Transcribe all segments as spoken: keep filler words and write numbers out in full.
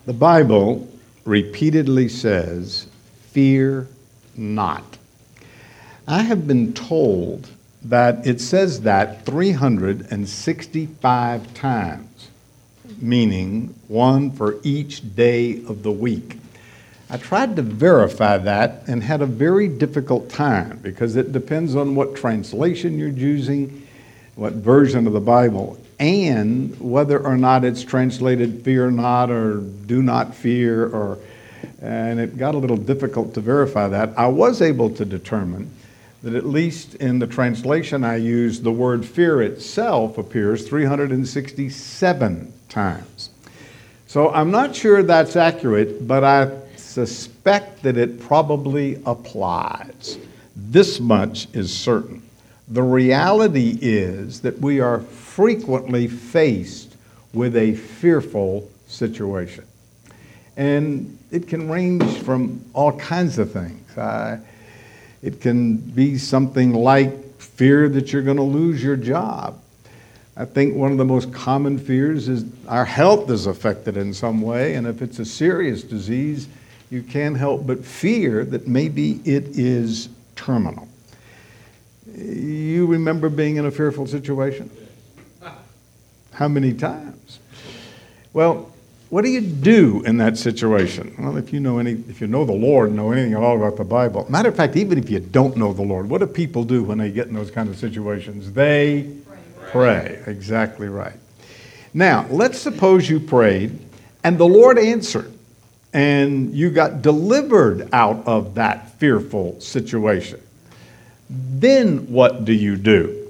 The Bible repeatedly says, fear not. I have been told that it says that three hundred sixty-five times, meaning one for each day of the week. I tried to verify that and had a very difficult time because it depends on what translation you're using, what version of the Bible, and whether or not it's translated fear not or do not fear, or and it got a little difficult to verify that. I was able to determine that at least in the translation I used, the word fear itself appears three hundred sixty-seven times. So I'm not sure that's accurate, but I suspect that it probably applies. This much is certain. The reality is that we are frequently faced with a fearful situation. And it can range from all kinds of things. Uh, it can be something like fear that you're going to lose your job. I think one of the most common fears is our health is affected in some way, and if it's a serious disease, you can't help but fear that maybe it is terminal. You remember being in a fearful situation? How many times? Well, what do you do in that situation? Well, if you know any, if you know the Lord, know anything at all about the Bible. Matter of fact, even if you don't know the Lord, what do people do when they get in those kind of situations? They pray. Pray. Exactly right. Now, let's suppose you prayed and the Lord answered and you got delivered out of that fearful situation. Then what do you do?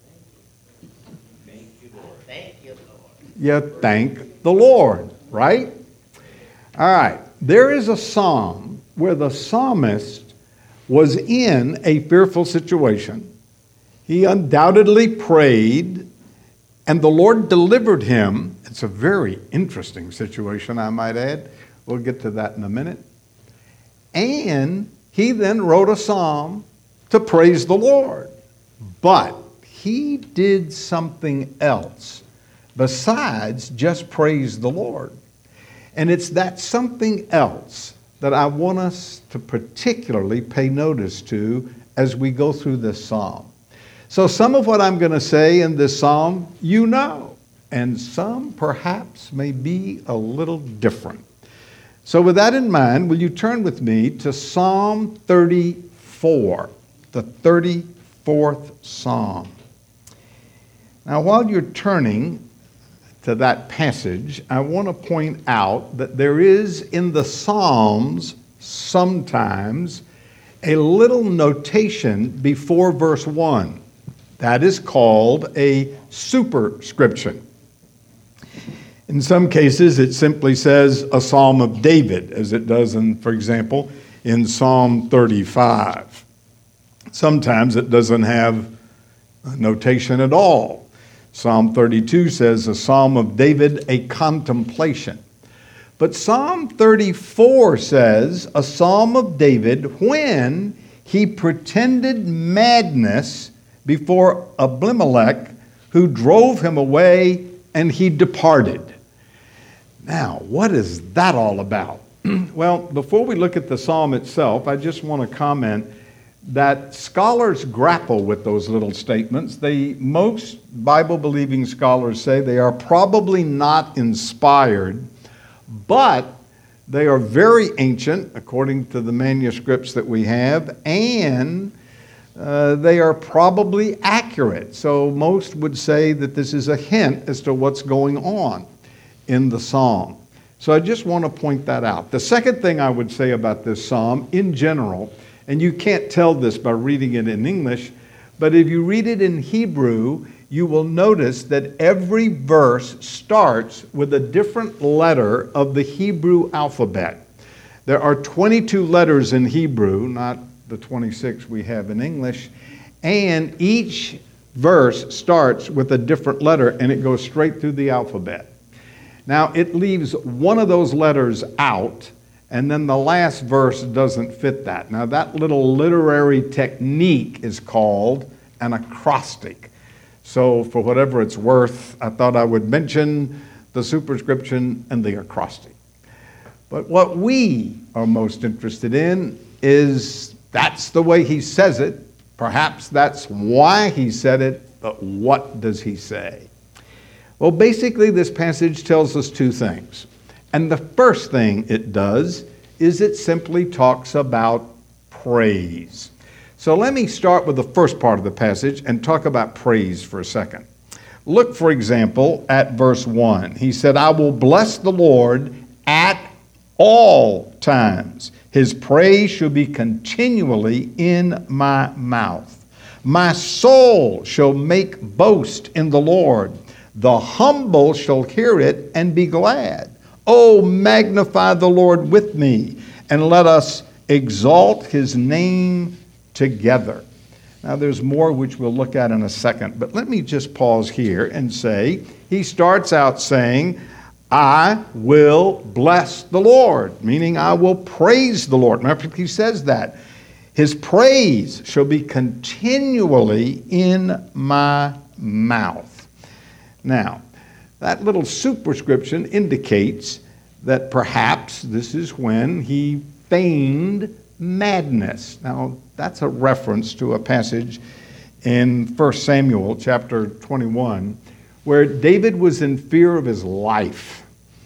Thank you, Lord. Thank you, Lord. You thank the Lord, right? All right. There is a psalm where the psalmist was in a fearful situation. He undoubtedly prayed, and the Lord delivered him. It's a very interesting situation, I might add. We'll get to that in a minute. And he then wrote a psalm to praise the Lord. But he did something else besides just praise the Lord. And it's that something else that I want us to particularly pay notice to as we go through this psalm. So some of what I'm going to say in this psalm, you know, and some perhaps may be a little different. So with that in mind, will you turn with me to Psalm thirty-four, the thirty-fourth Psalm. Now, while you're turning to that passage, I want to point out that there is in the Psalms sometimes a little notation before verse one. That is called a superscription. In some cases, it simply says a Psalm of David, as it does, in, for example, in Psalm thirty-five. Sometimes it doesn't have a notation at all. Psalm thirty-two says a Psalm of David, a contemplation. But Psalm thirty-four says a Psalm of David when he pretended madness before Abimelech, who drove him away, and he departed. Now, what is that all about? Well, before we look at the psalm itself, I just want to comment that scholars grapple with those little statements. They, most Bible-believing scholars say they are probably not inspired, but they are very ancient, according to the manuscripts that we have, and uh, they are probably accurate. So most would say that this is a hint as to what's going on in the psalm. So I just want to point that out. The second thing I would say about this psalm in general, and you can't tell this by reading it in English, but if you read it in Hebrew, you will notice that every verse starts with a different letter of the Hebrew alphabet. There are twenty-two letters in Hebrew, not the twenty-six we have in English, and each verse starts with a different letter, and it goes straight through the alphabet. Now, it leaves one of those letters out, and then the last verse doesn't fit that. Now, that little literary technique is called an acrostic. So, for whatever it's worth, I thought I would mention the superscription and the acrostic. But what we are most interested in is that's the way he says it. Perhaps that's why he said it, but what does he say? Well, basically, this passage tells us two things. And the first thing it does is it simply talks about praise. So let me start with the first part of the passage and talk about praise for a second. Look, for example, at verse one. He said, I will bless the Lord at all times. His praise shall be continually in my mouth. My soul shall make boast in the Lord. The humble shall hear it and be glad. Oh, magnify the Lord with me, and let us exalt his name together. Now, there's more which we'll look at in a second, but let me just pause here and say, he starts out saying, I will bless the Lord, meaning I will praise the Lord. Remember, he says that. His praise shall be continually in my mouth. Now, that little superscription indicates that perhaps this is when he feigned madness. Now, that's a reference to a passage in First Samuel chapter twenty-one where David was in fear of his life.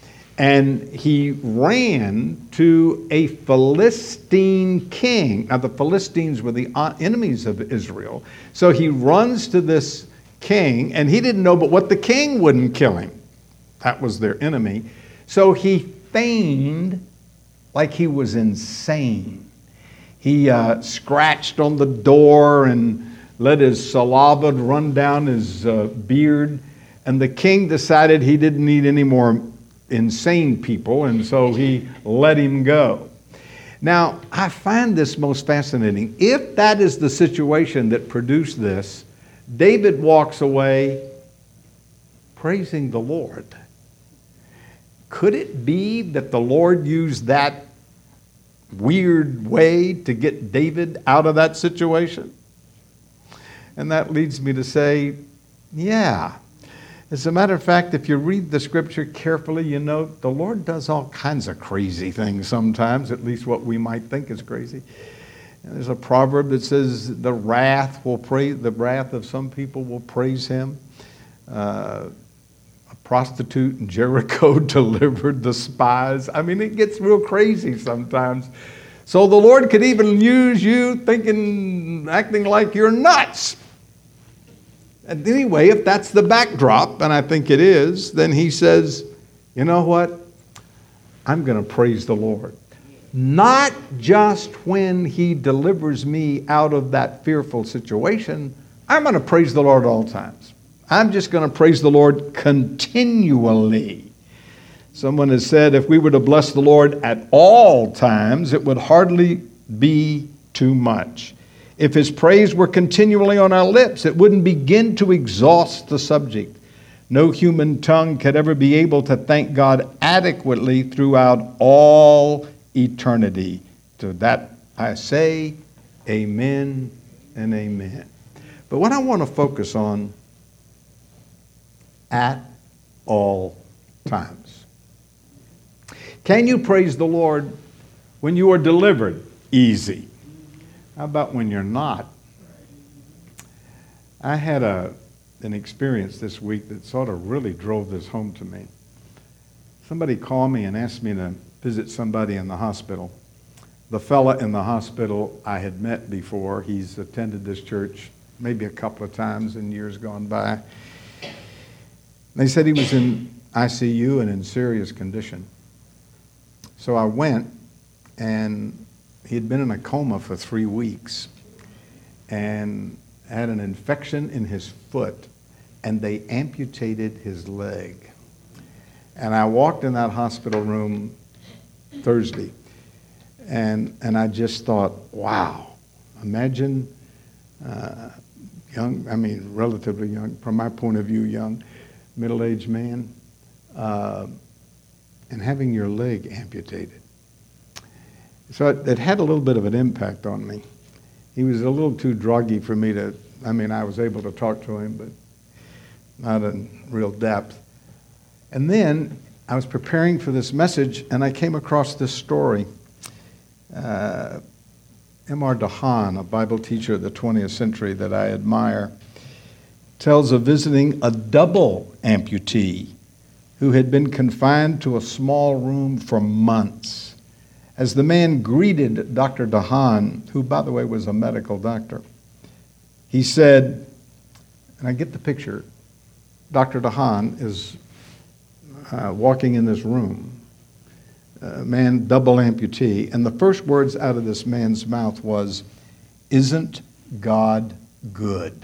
And he ran to a Philistine king. Now, the Philistines were the enemies of Israel. So he runs to this king, and he didn't know but what the king wouldn't kill him. That was their enemy. So he feigned like he was insane. He uh, scratched on the door and let his saliva run down his uh, beard. And the king decided he didn't need any more insane people, and so he let him go. Now, I find this most fascinating. If that is the situation that produced this, David walks away praising the Lord. Could it be that the Lord used that weird way to get David out of that situation? And that leads me to say, yeah. As a matter of fact, if you read the scripture carefully, you know the Lord does all kinds of crazy things sometimes, at least what we might think is crazy. And there's a proverb that says the wrath will praise, the wrath of some people will praise him. Uh, a prostitute in Jericho delivered the spies. I mean, it gets real crazy sometimes. So the Lord could even use you thinking, acting like you're nuts. And anyway, if that's the backdrop, and I think it is, then he says, you know what? I'm going to praise the Lord. Not just when he delivers me out of that fearful situation. I'm going to praise the Lord at all times. I'm just going to praise the Lord continually. Someone has said if we were to bless the Lord at all times, it would hardly be too much. If his praise were continually on our lips, it wouldn't begin to exhaust the subject. No human tongue could ever be able to thank God adequately throughout all eternity. To that I say, amen and amen. But what I want to focus on, at all times. Can you praise the Lord when you are delivered? Easy. How about when you're not? I had a an experience this week that sort of really drove this home to me. Somebody called me and asked me to visit somebody in the hospital. The fella in the hospital I had met before. He's attended this church maybe a couple of times in years gone by. They said he was in I C U and in serious condition. So I went, and he had been in a coma for three weeks and had an infection in his foot, and they amputated his leg. And I walked in that hospital room Thursday, and and I just thought, wow, imagine uh, young, I mean, relatively young, from my point of view, young, middle-aged man, uh, and having your leg amputated. So it, it had a little bit of an impact on me. He was a little too druggy for me to, I mean, I was able to talk to him, but not in real depth. And then I was preparing for this message, and I came across this story. Uh, M R DeHaan, a Bible teacher of the twentieth century that I admire, tells of visiting a double amputee who had been confined to a small room for months. As the man greeted Doctor DeHaan, who, by the way, was a medical doctor, he said, and I get the picture, Doctor DeHaan is uh, walking in this room, a man, double amputee, and the first words out of this man's mouth was, "Isn't God good?"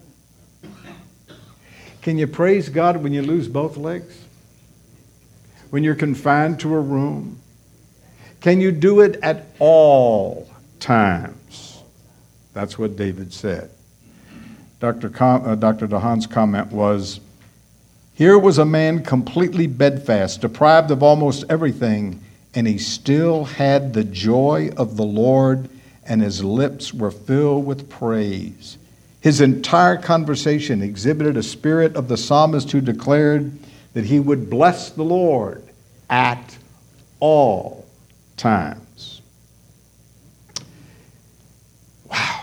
Can you praise God when you lose both legs? When you're confined to a room? Can you do it at all times? That's what David said. Doctor Com- uh, Doctor DeHaan's comment was, here was a man completely bedfast, deprived of almost everything, and he still had the joy of the Lord, and his lips were filled with praise. His entire conversation exhibited a spirit of the psalmist who declared that he would bless the Lord at all times. Wow.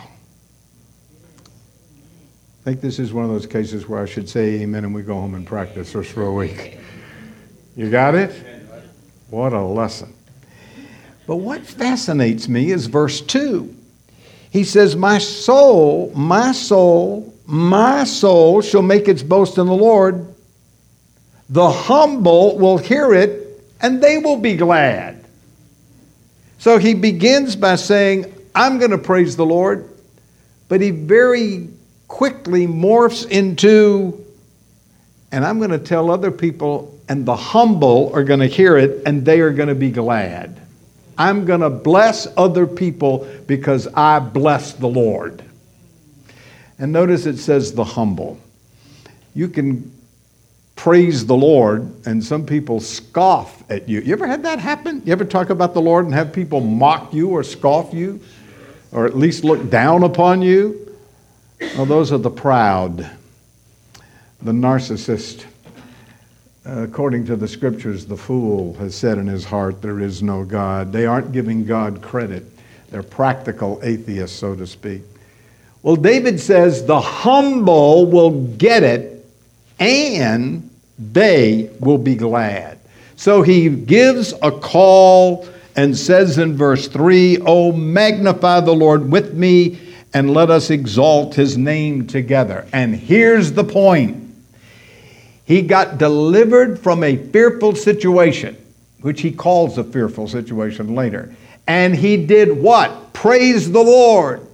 I think this is one of those cases where I should say amen and we go home and practice this for a week. You got it? What a lesson. But what fascinates me is verse two. He says, my soul, my soul, my soul shall make its boast in the Lord. The humble will hear it, and they will be glad. So he begins by saying, I'm going to praise the Lord, but he very quickly morphs into, and I'm going to tell other people, and the humble are going to hear it, and they are going to be glad. I'm going to bless other people because I bless the Lord. And notice it says the humble. You can praise the Lord, and some people scoff at you. You ever had that happen? You ever talk about the Lord and have people mock you or scoff you, or at least look down upon you? Well, those are the proud, the narcissist. Uh, according to the scriptures, the fool has said in his heart, there is no God. They aren't giving God credit. They're practical atheists, so to speak. Well, David says the humble will get it, and they will be glad. So he gives a call and says in verse three, oh, magnify the Lord with me, and let us exalt his name together. And here's the point. He got delivered from a fearful situation, which he calls a fearful situation later. And he did what? Praise the Lord.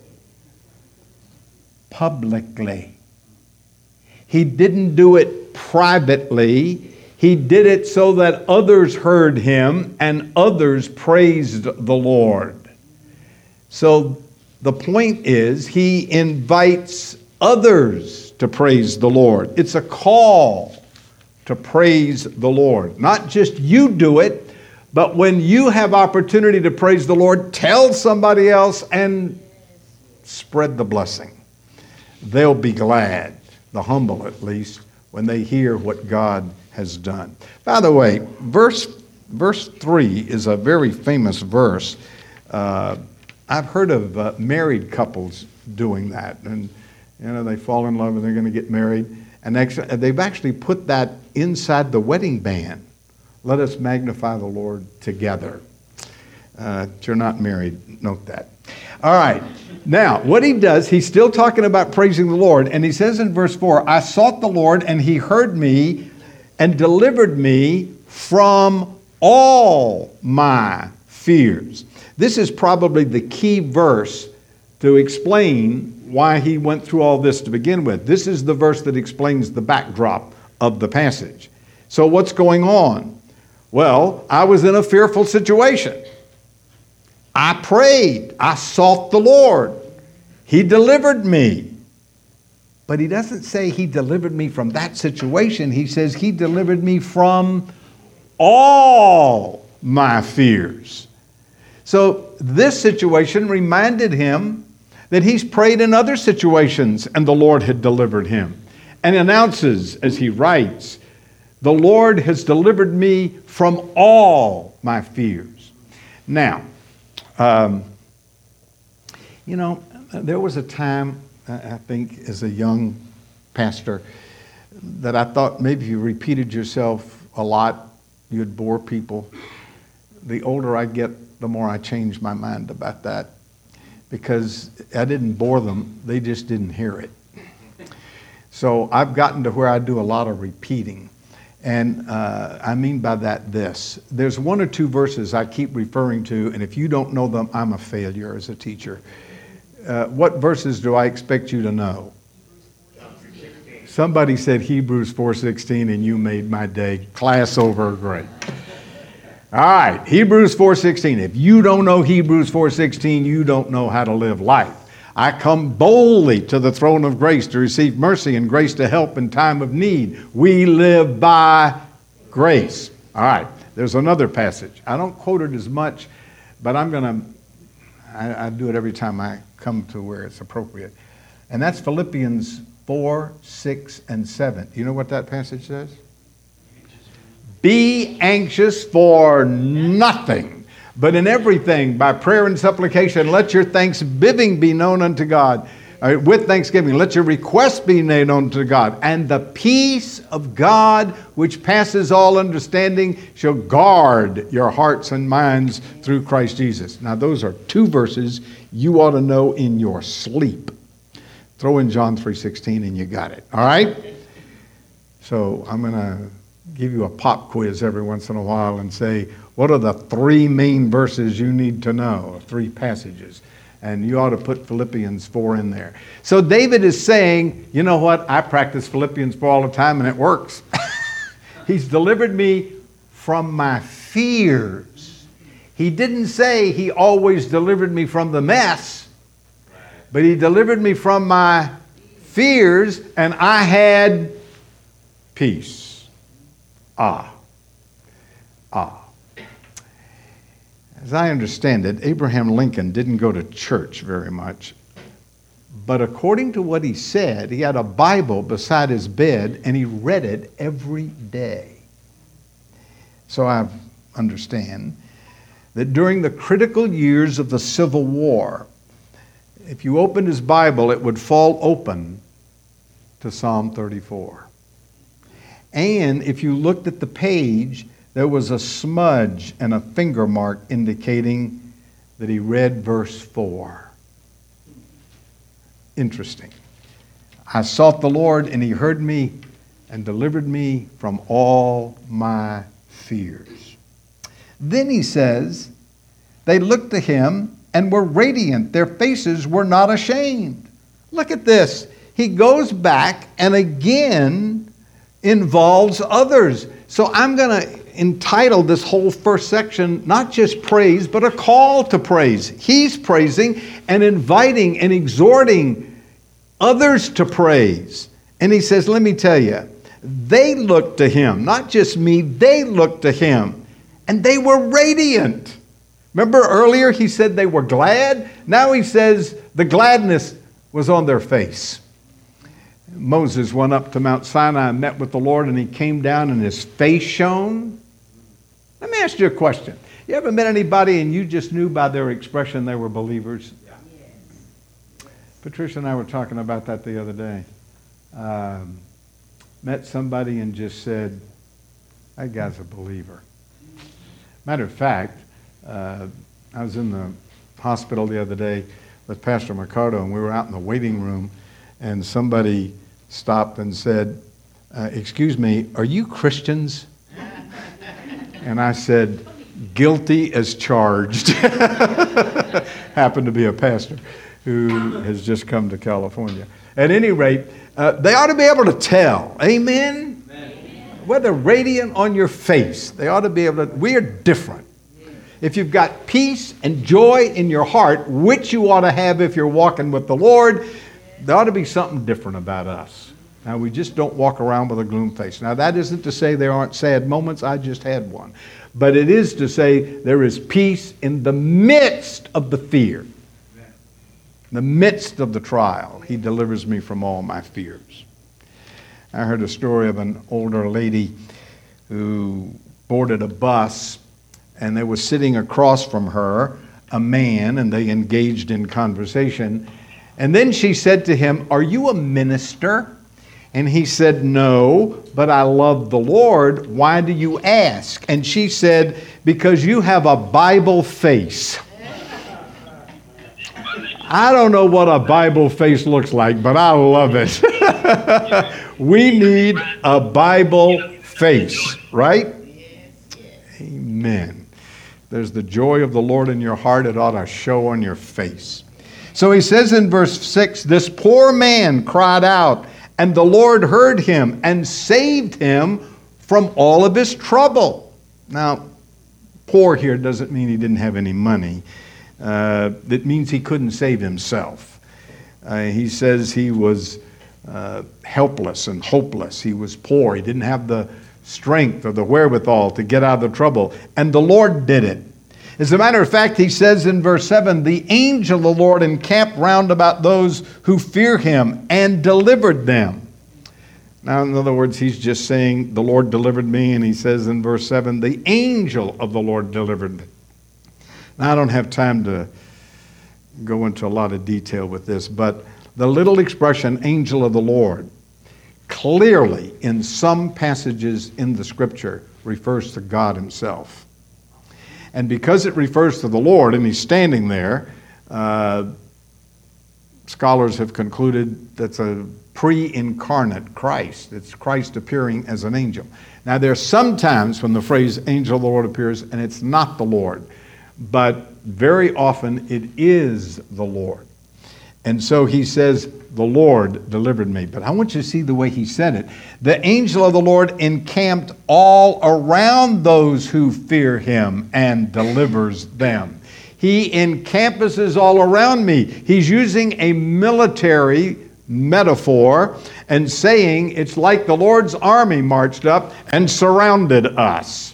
Publicly. He didn't do it privately. He did it so that others heard him and others praised the Lord. So the point is, he invites others to praise the Lord. It's a call to praise the Lord. Not just you do it, but when you have opportunity to praise the Lord, tell somebody else and spread the blessing. They'll be glad, the humble at least, when they hear what God has done. By the way, verse verse three is a very famous verse. Uh, I've heard of uh, married couples doing that, and you know they fall in love and they're going to get married, and actually, they've actually put that inside the wedding band. Let us magnify the Lord together. Uh, if you're not married, note that. All right. Now, what he does, he's still talking about praising the Lord, and he says in verse four, I sought the Lord, and he heard me and delivered me from all my fears. This is probably the key verse to explain why he went through all this to begin with. This is the verse that explains the backdrop of the passage. So what's going on? Well, I was in a fearful situation. I prayed. I sought the Lord. He delivered me. But he doesn't say he delivered me from that situation. He says he delivered me from all my fears. So this situation reminded him that he's prayed in other situations and the Lord had delivered him. And announces, as he writes, The Lord has delivered me from all my fears. Now, um, you know, there was a time, I think, as a young pastor, that I thought maybe if you repeated yourself a lot, you'd bore people. The older I get, the more I change my mind about that, because I didn't bore them, they just didn't hear it. So I've gotten to where I do a lot of repeating. And uh, I mean by that this. There's one or two verses I keep referring to, and if you don't know them, I'm a failure as a teacher. Uh, what verses do I expect you to know? Somebody said Hebrews four sixteen, and you made my day. Class over, great. All right, Hebrews four sixteen. If you don't know Hebrews four sixteen, you don't know how to live life. I come boldly to the throne of grace to receive mercy and grace to help in time of need. We live by grace. All right, there's another passage. I don't quote it as much, but I'm going to, I, I do it every time I come to where it's appropriate. And that's Philippians four, six, and seven. You know what that passage says? Be anxious for nothing, but in everything, by prayer and supplication, let your thanksgiving be known unto God. Uh, with thanksgiving, let your requests be made known to God. And the peace of God, which passes all understanding, shall guard your hearts and minds through Christ Jesus. Now, those are two verses you ought to know in your sleep. Throw in John three sixteen and you got it. All right? So I'm going to give you a pop quiz every once in a while and say, what are the three main verses you need to know? Three passages. And you ought to put Philippians four in there. So David is saying, you know what? I practice Philippians four all the time and it works. He's delivered me from my fears. He didn't say he always delivered me from the mess, but he delivered me from my fears and I had peace. Ah. Ah. As I understand it, Abraham Lincoln didn't go to church very much. But according to what he said, he had a Bible beside his bed and he read it every day. So I understand that during the critical years of the Civil War, if you opened his Bible, it would fall open to Psalm thirty-four. And if you looked at the page, there was a smudge and a finger mark indicating that he read verse four. Interesting. I sought the Lord, and he heard me and delivered me from all my fears. Then he says, they looked to him and were radiant. Their faces were not ashamed. Look at this. He goes back and again involves others. So I'm going to entitle this whole first section not just praise, but a call to praise. He's praising and inviting and exhorting others to praise. And he says, let me tell you, they looked to him, not just me, they looked to him, and they were radiant. Remember earlier he said they were glad? Now he says the gladness was on their face. Moses went up to Mount Sinai and met with the Lord, and he came down and his face shone. Let me ask you a question. You ever met anybody and you just knew by their expression they were believers? Yeah. Yes. Patricia and I were talking about that the other day. Um, met somebody and just said, that guy's a believer. Matter of fact, uh, I was in the hospital the other day with Pastor Mercado, and we were out in the waiting room, and somebody stopped and said, uh, excuse me, are you Christians? And I said, guilty as charged. Happened to be a pastor who has just come to California. At any rate, uh, they ought to be able to tell. Amen? Amen? Whether radiant on your face, they ought to be able to, we are different. If you've got peace and joy in your heart, which you ought to have if you're walking with the Lord, there ought to be something different about us. Now, we just don't walk around with a gloom face. Now, that isn't to say there aren't sad moments. I just had one. But it is to say there is peace in the midst of the fear. In the midst of the trial, he delivers me from all my fears. I heard a story of an older lady who boarded a bus, and they were sitting across from her, a man, and they engaged in conversation. And then she said to him, "Are you a minister?" And he said, "No, but I love the Lord. Why do you ask?" And she said, "Because you have a Bible face." I don't know what a Bible face looks like, but I love it. We need a Bible face, right? Amen. There's the joy of the Lord in your heart. It ought to show on your face. So he says in verse six, "This poor man cried out, and the Lord heard him and saved him from all of his trouble." Now, poor here doesn't mean he didn't have any money. Uh, it means he couldn't save himself. Uh, he says he was uh, helpless and hopeless. He was poor. He didn't have the strength or the wherewithal to get out of the trouble. And the Lord did it. As a matter of fact, he says in verse seven, "The angel of the Lord encamped round about those who fear him and delivered them." Now, in other words, he's just saying, the Lord delivered me. And he says in verse seven, "The angel of the Lord delivered me." Now, I don't have time to go into a lot of detail with this, but the little expression, "angel of the Lord," clearly in some passages in the Scripture refers to God himself. And because it refers to the Lord and he's standing there, uh, scholars have concluded that's a pre-incarnate Christ. It's Christ appearing as an angel. Now, there are some times when the phrase "angel of the Lord" appears and it's not the Lord, but very often it is the Lord. And so he says, "The Lord delivered me." But I want you to see the way he said it. "The angel of the Lord encamped all around those who fear him and delivers them." He encompasses all around me. He's using a military metaphor and saying it's like the Lord's army marched up and surrounded us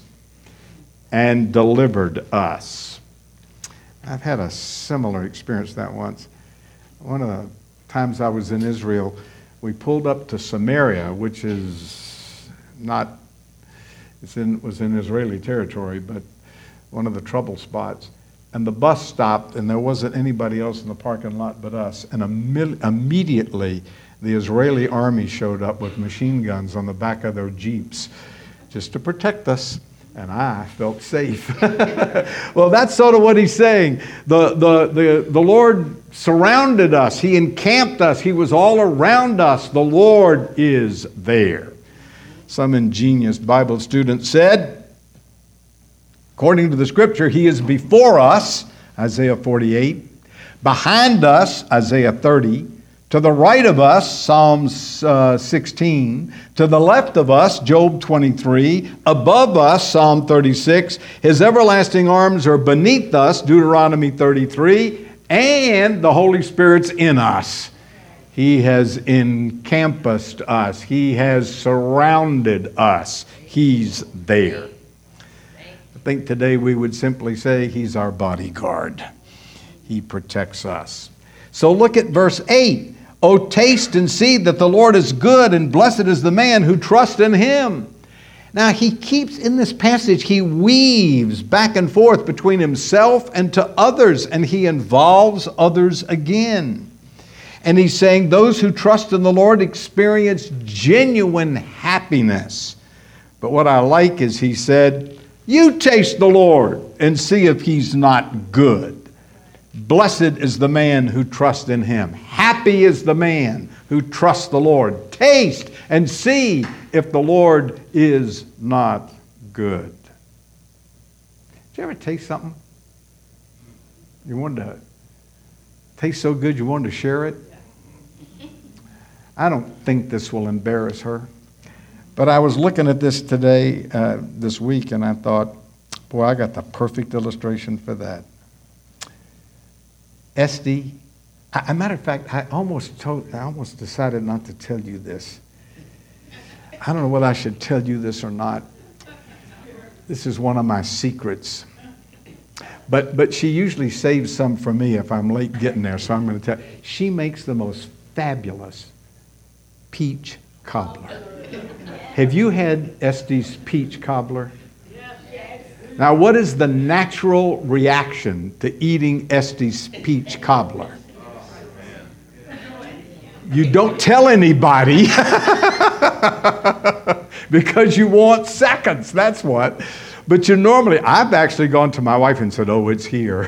and delivered us. I've had a similar experience that once. One of the times I was in Israel, we pulled up to Samaria, which is not, it's in, was in Israeli territory, but one of the trouble spots. And the bus stopped, and there wasn't anybody else in the parking lot but us. And im- immediately, the Israeli army showed up with machine guns on the back of their jeeps just to protect us. And I felt safe. Well, that's sort of what he's saying. The, the, the, the Lord surrounded us. He encamped us. He was all around us. The Lord is there. Some ingenious Bible student said, according to the Scripture, he is before us, Isaiah forty-eight, behind us, Isaiah thirty, to the right of us, Psalms uh, sixteen, to the left of us, Job twenty-three, above us, Psalm thirty-six, his everlasting arms are beneath us, Deuteronomy thirty-three, and the Holy Spirit's in us. He has encompassed us. He has surrounded us. He's there. I think today we would simply say he's our bodyguard. He protects us. So look at verse eight. "O taste and see that the Lord is good, and blessed is the man who trusts in him." Now he keeps, in this passage, he weaves back and forth between himself and to others, and he involves others again. And he's saying those who trust in the Lord experience genuine happiness. But what I like is he said, "You taste the Lord and see if he's not good. Blessed is the man who trusts in him. Happy is the man who trusts the Lord. Taste and see if the Lord is not good." Did you ever taste something? You wanted to taste so good you wanted to share it? I don't think this will embarrass her. But I was looking at this today, uh, this week, and I thought, boy, I got the perfect illustration for that. Esty, a matter of fact, I almost told, I almost decided not to tell you this. I don't know whether I should tell you this or not. This is one of my secrets. But but she usually saves some for me if I'm late getting there, so I'm going to tell you. She makes the most fabulous peach cobbler. Have you had Estes peach cobbler? Now, what is the natural reaction to eating Estes peach cobbler? You don't tell anybody because you want seconds, that's what. But you normally, I've actually gone to my wife and said, oh, it's here.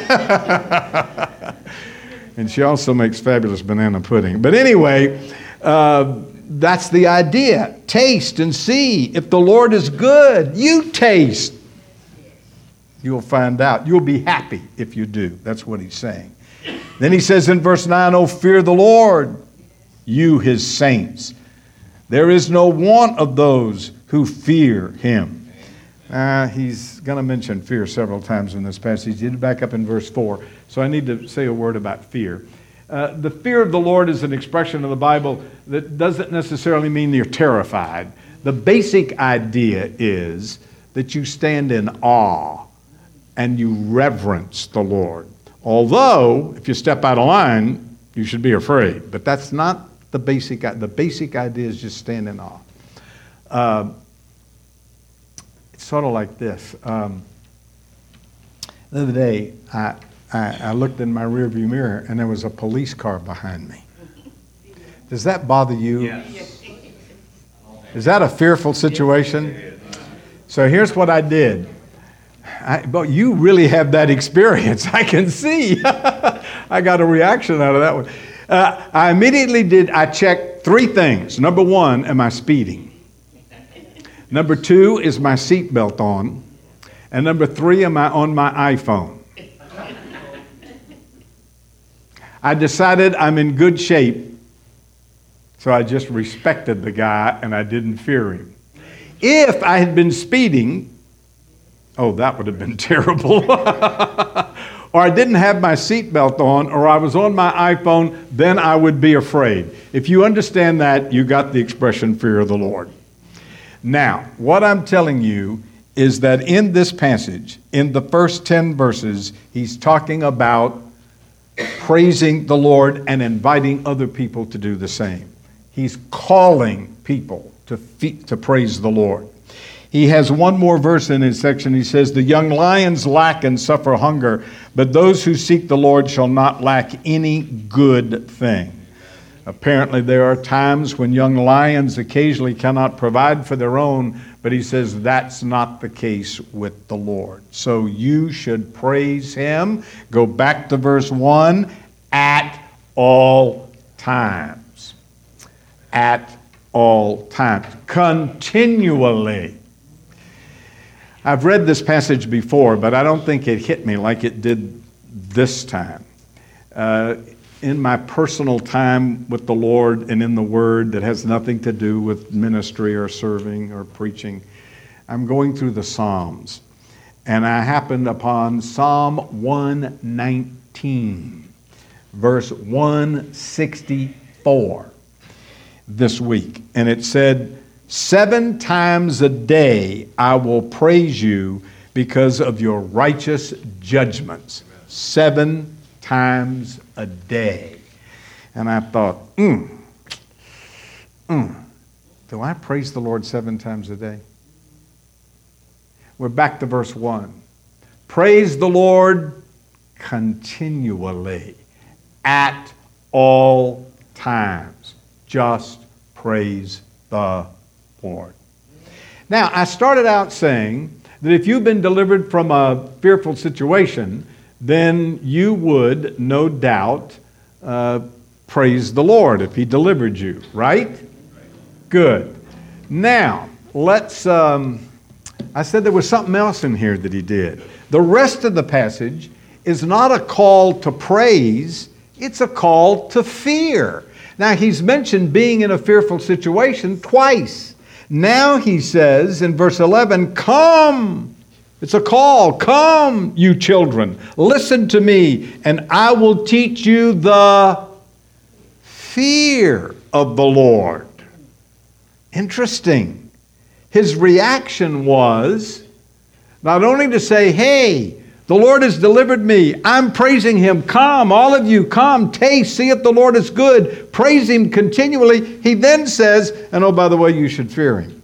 And she also makes fabulous banana pudding. But anyway, uh, that's the idea. Taste and see if the Lord is good. You taste. You'll find out. You'll be happy if you do. That's what he's saying. Then he says in verse nine, oh, fear the Lord, you his saints. There is no want of those who fear him. Uh, he's going to mention fear several times in this passage. He did back up in verse four. So I need to say a word about fear. Uh, the fear of the Lord is an expression of the Bible that doesn't necessarily mean you're terrified. The basic idea is that you stand in awe and you reverence the Lord. Although, if you step out of line, you should be afraid. But that's not the basic idea. The basic idea is just stand in awe. Uh, it's sort of like this. Um, the other day, I, I, I looked in my rearview mirror and there was a police car behind me. Does that bother you? Yes. Is that a fearful situation? So here's what I did. I, but you really have that experience. I can see. I got a reaction out of that one. Uh, I immediately did, I checked three things. Number one, am I speeding? Number two, is my seatbelt on? And number three, am I on my iPhone? I decided I'm in good shape, so I just respected the guy and I didn't fear him. If I had been speeding, oh, that would have been terrible. Or I didn't have my seatbelt on, or I was on my iPhone, then I would be afraid. If you understand that, you got the expression fear of the Lord. Now, what I'm telling you is that in this passage, in the first ten verses, he's talking about praising the Lord and inviting other people to do the same. He's calling people to, fe- to praise the Lord. He has one more verse in his section. He says, the young lions lack and suffer hunger, but those who seek the Lord shall not lack any good thing. Apparently there are times when young lions occasionally cannot provide for their own, but he says that's not the case with the Lord. So you should praise him. Go back to verse one, at all times. At all times. Continually. I've read this passage before, but I don't think it hit me like it did this time. Uh, in my personal time with the Lord and in the Word that has nothing to do with ministry or serving or preaching, I'm going through the Psalms, and I happened upon Psalm one nineteen, verse one sixty-four this week, and it said, seven times a day I will praise you because of your righteous judgments. Seven times a day. And I thought, mm, mm, do I praise the Lord seven times a day? We're back to verse one. Praise the Lord continually, at all times. Just praise the Lord. Now, I started out saying that if you've been delivered from a fearful situation, then you would, no doubt, uh, praise the Lord if he delivered you, right? Good. Now, let's, um, I said there was something else in here that he did. The rest of the passage is not a call to praise, it's a call to fear. Now, he's mentioned being in a fearful situation twice. Now he says in verse eleven, come. It's a call. Come, you children. Listen to me, and I will teach you the fear of the Lord. Interesting. His reaction was not only to say, hey, The Lord has delivered me. I'm praising Him. Come, all of you, come, taste, see if the Lord is good. Praise Him continually. He then says, and oh, by the way, you should fear Him.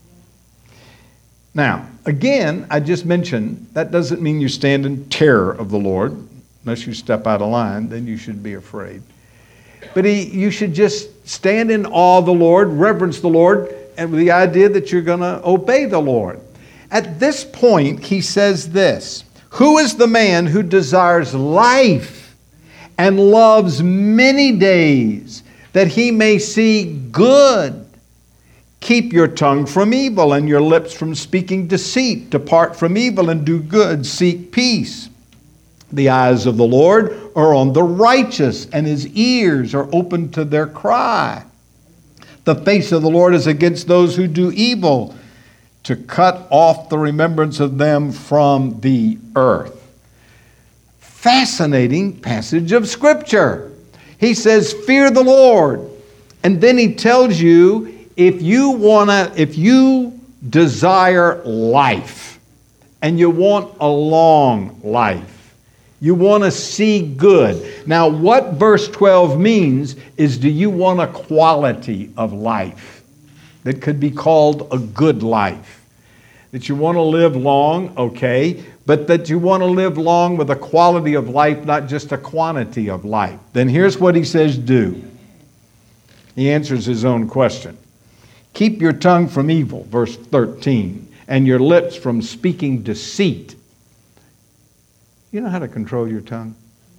Now, again, I just mentioned, that doesn't mean you stand in terror of the Lord. Unless you step out of line, then you should be afraid. But he, you should just stand in awe of the Lord, reverence the Lord, and with the idea that you're going to obey the Lord. At this point, he says this, who is the man who desires life and loves many days, that he may see good? Keep your tongue from evil and your lips from speaking deceit. Depart from evil and do good. Seek peace. The eyes of the Lord are on the righteous, and His ears are open to their cry. The face of the Lord is against those who do evil, to cut off the remembrance of them from the earth. Fascinating passage of Scripture. He says, fear the Lord. And then he tells you, if you wanna, if you desire life, and you want a long life, you want to see good. Now, what verse twelve means is, do you want a quality of life that could be called a good life? That you want to live long, okay, but that you want to live long with a quality of life, not just a quantity of life. Then here's what he says do. He answers his own question. Keep your tongue from evil, verse thirteen, and your lips from speaking deceit. You know how to control your tongue?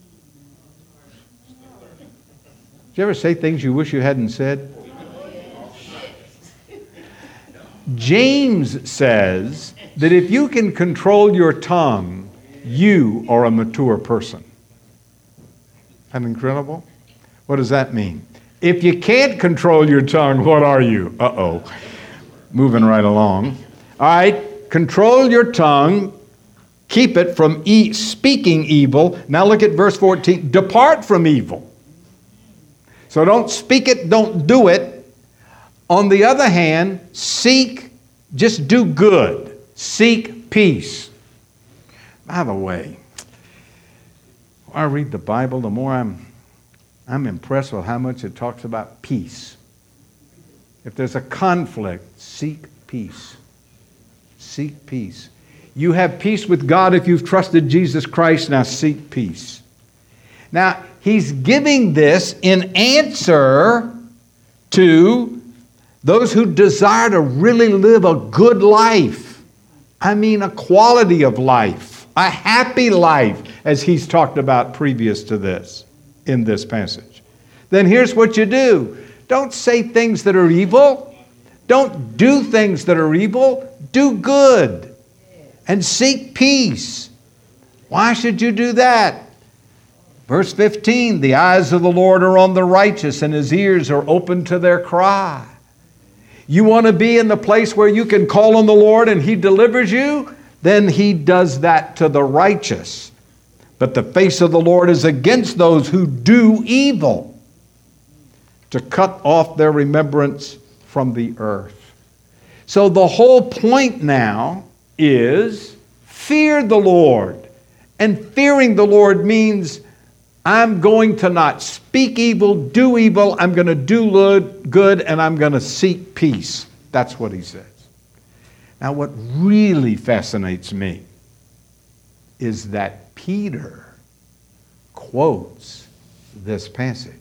Did you ever say things you wish you hadn't said? James says that if you can control your tongue, you are a mature person. Isn't that incredible? What does that mean? If you can't control your tongue, what are you? Uh-oh. Moving right along. All right, control your tongue. Keep it from e- speaking evil. Now look at verse fourteen. Depart from evil. So don't speak it, don't do it. On the other hand, seek, just do good. Seek peace. By the way, the more I read the Bible, the more I'm, I'm impressed with how much it talks about peace. If there's a conflict, seek peace. Seek peace. You have peace with God if you've trusted Jesus Christ. Now seek peace. Now, he's giving this in answer to those who desire to really live a good life. I mean, a quality of life, a happy life, as he's talked about previous to this, in this passage. Then here's what you do. Don't say things that are evil. Don't do things that are evil. Do good. And seek peace. Why should you do that? Verse fifteen, the eyes of the Lord are on the righteous, and His ears are open to their cry. You want to be in the place where you can call on the Lord and He delivers you? Then He does that to the righteous. But the face of the Lord is against those who do evil, to cut off their remembrance from the earth. So the whole point now is fear the Lord. And fearing the Lord means I'm going to not speak evil, do evil, I'm going to do good, and I'm going to seek peace. That's what he says. Now, what really fascinates me is that Peter quotes this passage.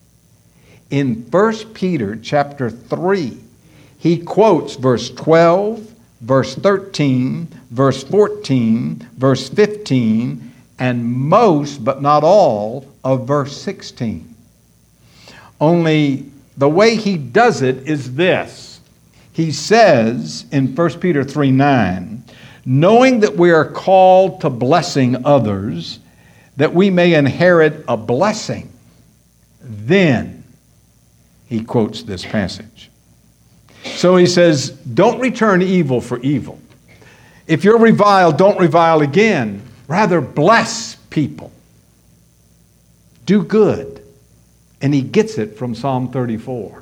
In First Peter chapter three, he quotes verse twelve, verse thirteen, verse fourteen, verse fifteen, and most, but not all, of verse sixteen. Only the way he does it is this. He says in First Peter three nine, knowing that we are called to blessing others, that we may inherit a blessing. Then he quotes this passage. So he says, don't return evil for evil. If you're reviled, don't revile again. Rather, bless people. Do good. And he gets it from Psalm thirty-four.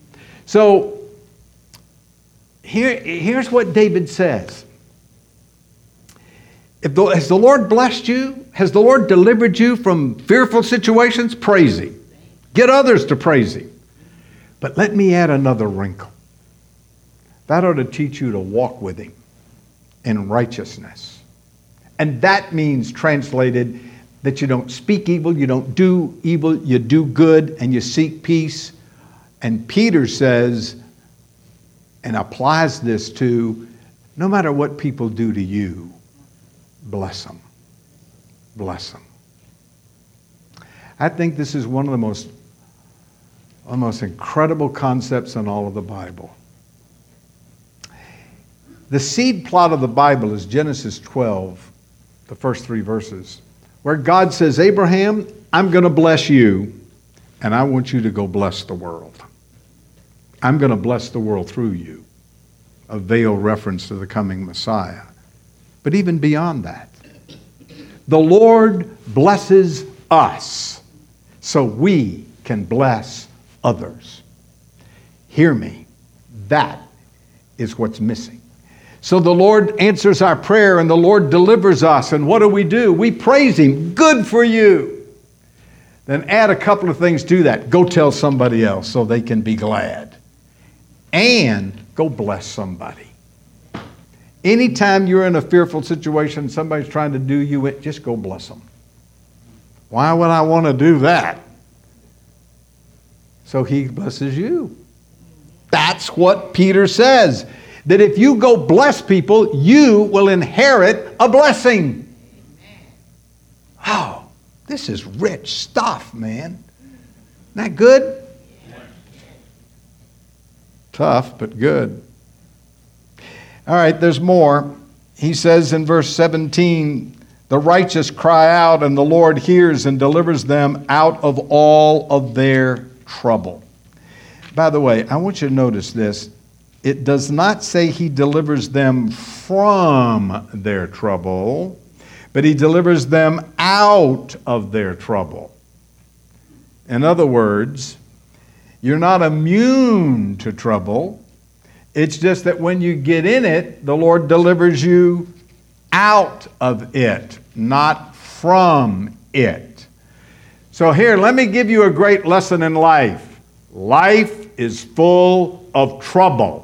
So here, here's what David says. If the, has the Lord blessed you? Has the Lord delivered you from fearful situations? Praise Him. Get others to praise Him. But let me add another wrinkle. That ought to teach you to walk with Him in righteousness. And that means, translated, that you don't speak evil, you don't do evil, you do good, and you seek peace. And Peter says, and applies this to, no matter what people do to you, bless them. Bless them. I think this is one of the most, one of the most incredible concepts in all of the Bible. The seed plot of the Bible is Genesis twelve, the first three verses, where God says, Abraham, I'm going to bless you, and I want you to go bless the world. I'm going to bless the world through you. A veiled reference to the coming Messiah. But even beyond that, the Lord blesses us so we can bless others. Hear me. That is what's missing. So the Lord answers our prayer and the Lord delivers us. And what do we do? We praise Him. Good for you. Then add a couple of things to that. Go tell somebody else so they can be glad. And go bless somebody. Anytime you're in a fearful situation, somebody's trying to do you in, just go bless them. Why would I want to do that? So He blesses you. That's what Peter says. That if you go bless people, you will inherit a blessing. Oh, this is rich stuff, man. Isn't that good? Tough, but good. All right, there's more. He says in verse seventeen, the righteous cry out, and the Lord hears and delivers them out of all of their trouble. By the way, I want you to notice this. It does not say He delivers them from their trouble, but He delivers them out of their trouble. In other words, you're not immune to trouble. It's just that when you get in it, the Lord delivers you out of it, not from it. So here, let me give you a great lesson in life. Life is full of trouble.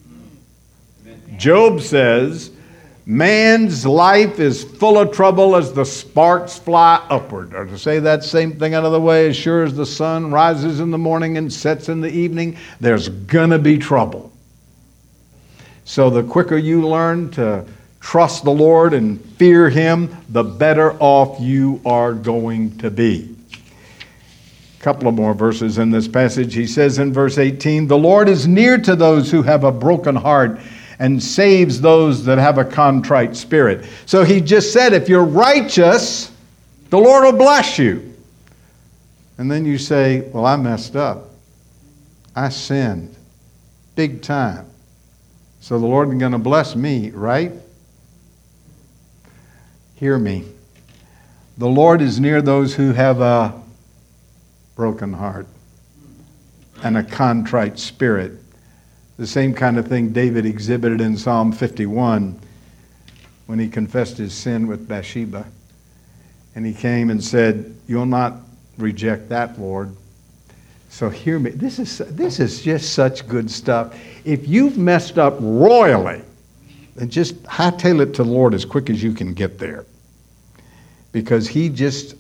Job says, man's life is full of trouble as the sparks fly upward. Or to say that same thing another way, as sure as the sun rises in the morning and sets in the evening, there's gonna be trouble. So the quicker you learn to trust the Lord and fear Him, the better off you are going to be. A couple of more verses in this passage. He says in verse eighteen, the Lord is near to those who have a broken heart and saves those that have a contrite spirit. So He just said, if you're righteous, the Lord will bless you. And then you say, well, I messed up. I sinned. Big time. So the Lord is going to bless me, right? Hear me. The Lord is near those who have a broken heart and a contrite spirit. The same kind of thing David exhibited in Psalm fifty-one when he confessed his sin with Bathsheba. And he came and said, you'll not reject that, Lord. So hear me. This is, this is just such good stuff. If you've messed up royally, then just hightail it to the Lord as quick as you can get there. Because He just,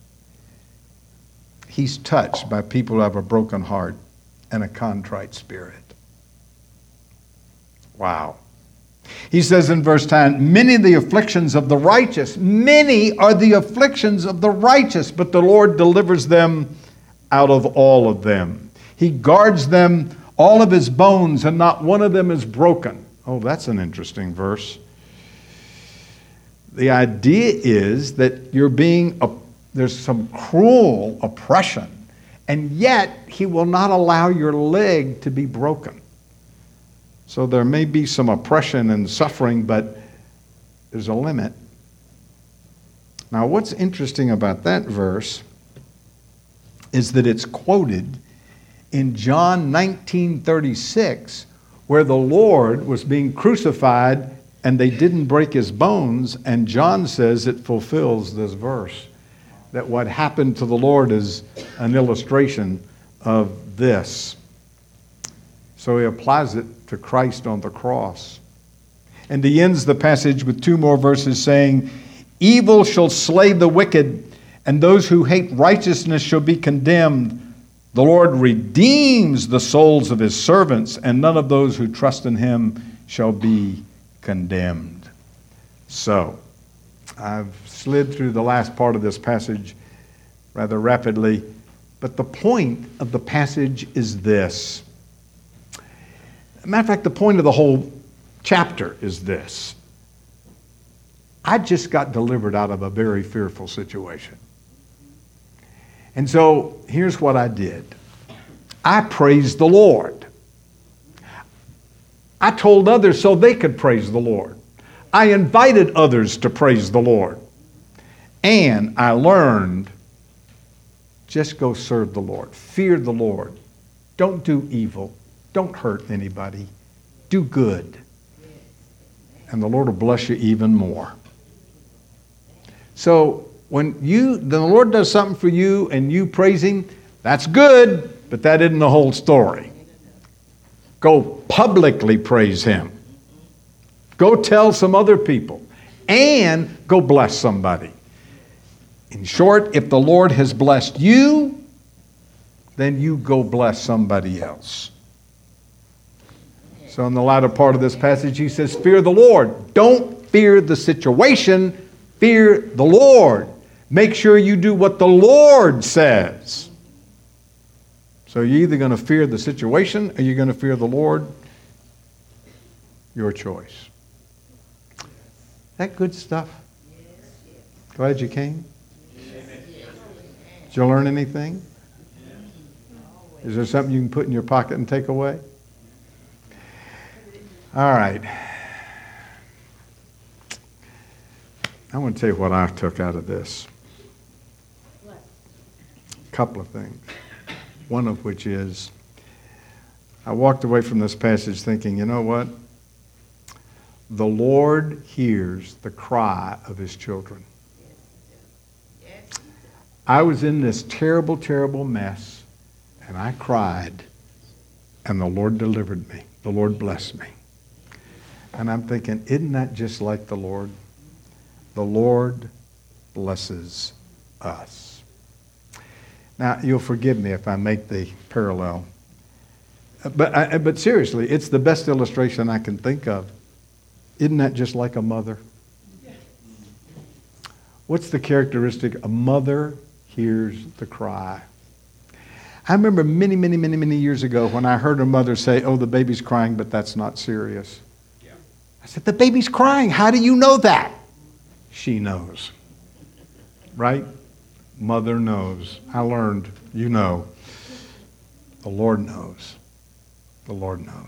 He's touched by people who have a broken heart and a contrite spirit. Wow. He says in verse ten, many are the afflictions of the righteous. Many are the afflictions of the righteous, but the Lord delivers them out of all of them. He guards them, all of His bones, and not one of them is broken. Oh, that's an interesting verse. The idea is that you're being, there's some cruel oppression, and yet He will not allow your leg to be broken. So there may be some oppression and suffering, but there's a limit. Now, what's interesting about that verse is that it's quoted in John nineteen thirty-six, where the Lord was being crucified and they didn't break his bones. And John says it fulfills this verse, that what happened to the Lord is an illustration of this. So he applies it to Christ on the cross. And he ends the passage with two more verses saying, evil shall slay the wicked, and those who hate righteousness shall be condemned. The Lord redeems the souls of his servants, and none of those who trust in him shall be condemned. So, I've slid through the last part of this passage rather rapidly, but the point of the passage is this. As a matter of fact, the point of the whole chapter is this. I just got delivered out of a very fearful situation. And so here's what I did. I praised the Lord. I told others so they could praise the Lord. I invited others to praise the Lord. And I learned, just go serve the Lord. Fear the Lord. Don't do evil. Don't hurt anybody. Do good. And the Lord will bless you even more. So when you, the Lord does something for you and you praise him, that's good, but that isn't the whole story. Go publicly praise him. Go tell some other people. And go bless somebody. In short, if the Lord has blessed you, then you go bless somebody else. So in the latter part of this passage, he says, fear the Lord. Don't fear the situation. Fear the Lord. Make sure you do what the Lord says. So you're either going to fear the situation or you're going to fear the Lord. Your choice. That good stuff? Glad you came? Did you learn anything? Is there something you can put in your pocket and take away? All right. I want to tell you what I took out of this. A couple of things. One of which is, I walked away from this passage thinking, you know what? The Lord hears the cry of his children. I was in this terrible, terrible mess, and I cried, and the Lord delivered me. The Lord blessed me. And I'm thinking, isn't that just like the Lord? The Lord blesses us. Now, you'll forgive me if I make the parallel. But, I, but seriously, it's the best illustration I can think of. Isn't that just like a mother? What's the characteristic? A mother hears the cry. I remember many, many, many, many years ago when I heard a mother say, oh, the baby's crying, but that's not serious. Yeah. I said, the baby's crying. How do you know that? She knows. Right? Mother knows. I learned, you know. The Lord knows. The Lord knows.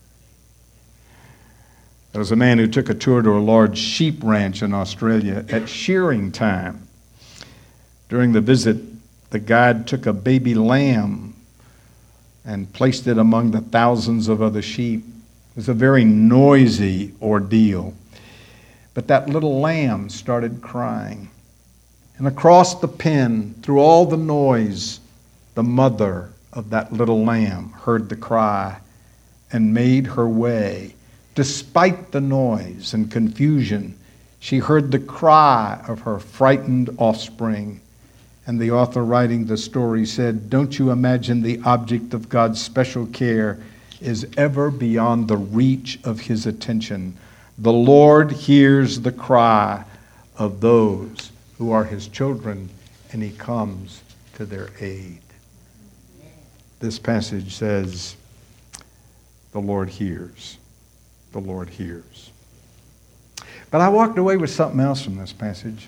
There was a man who took a tour to a large sheep ranch in Australia at shearing time. During the visit, the guide took a baby lamb and placed it among the thousands of other sheep. It was a very noisy ordeal. But that little lamb started crying. And across the pen, through all the noise, the mother of that little lamb heard the cry and made her way. Despite the noise and confusion, she heard the cry of her frightened offspring. And the author writing the story said, don't you imagine the object of God's special care is ever beyond the reach of his attention? The Lord hears the cry of those who are his children, and he comes to their aid. This passage says, the Lord hears. The Lord hears. But I walked away with something else from this passage.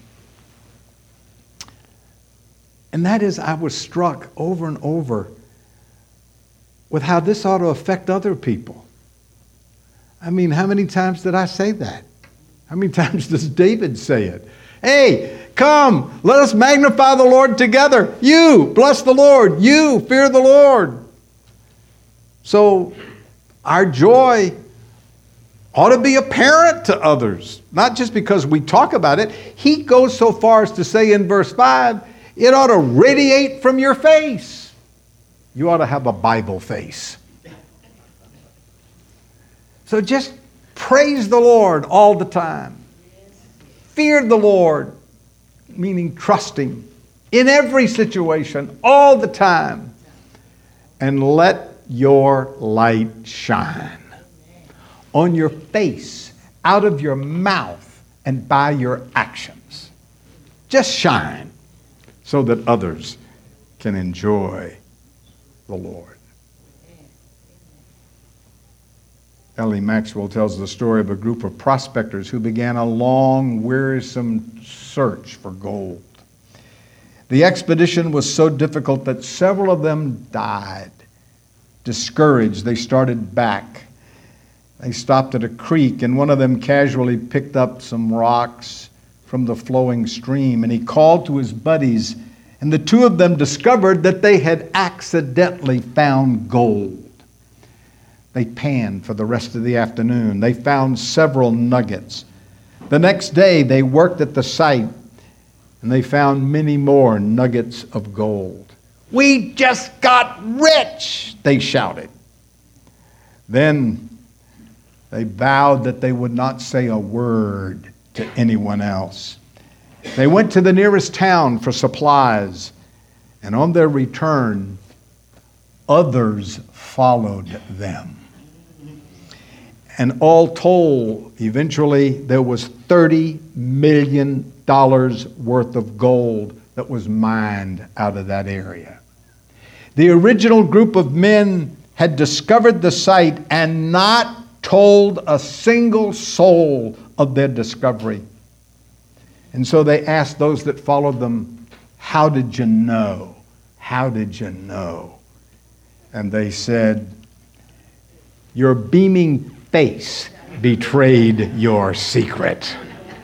And that is, I was struck over and over with how this ought to affect other people. I mean, how many times did I say that? How many times does David say it? Hey, come, let us magnify the Lord together. You, bless the Lord. You, fear the Lord. So, our joy ought to be apparent to others, not just because we talk about it. He goes so far as to say in verse five, it ought to radiate from your face. You ought to have a Bible face. So just praise the Lord all the time. Fear the Lord, meaning trust Him in every situation, all the time. And let your light shine on your face, out of your mouth, and by your actions. Just shine so that others can enjoy the Lord. Ellie Maxwell tells the story of a group of prospectors who began a long, wearisome search for gold. The expedition was so difficult that several of them died. Discouraged, they started back. They stopped at a creek, and one of them casually picked up some rocks from the flowing stream, and he called to his buddies, and the two of them discovered that they had accidentally found gold. They panned for the rest of the afternoon. They found several nuggets. The next day, they worked at the site, and they found many more nuggets of gold. "We just got rich!" they shouted. Then they vowed that they would not say a word to anyone else. They went to the nearest town for supplies, and on their return, others followed them. And all told, eventually, there was thirty million dollars worth of gold that was mined out of that area. The original group of men had discovered the site and not told a single soul of their discovery. And so they asked those that followed them, "How did you know? How did you know?" And they said, "Your beaming face betrayed your secret."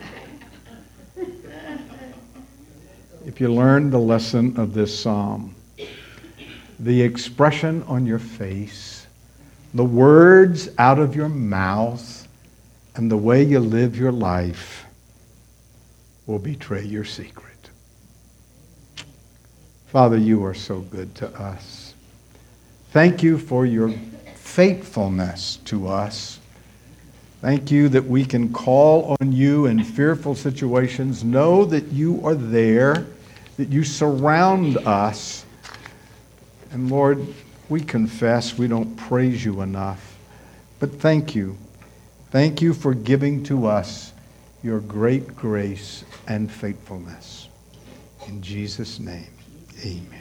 If you learn the lesson of this psalm, the expression on your face, the words out of your mouth, and the way you live your life will betray your secret. Father, you are so good to us. Thank you for your faithfulness to us. Thank you that we can call on you in fearful situations, know that you are there, that you surround us. And Lord, we confess we don't praise you enough. But thank you. Thank you for giving to us your great grace and faithfulness. In Jesus' name, amen.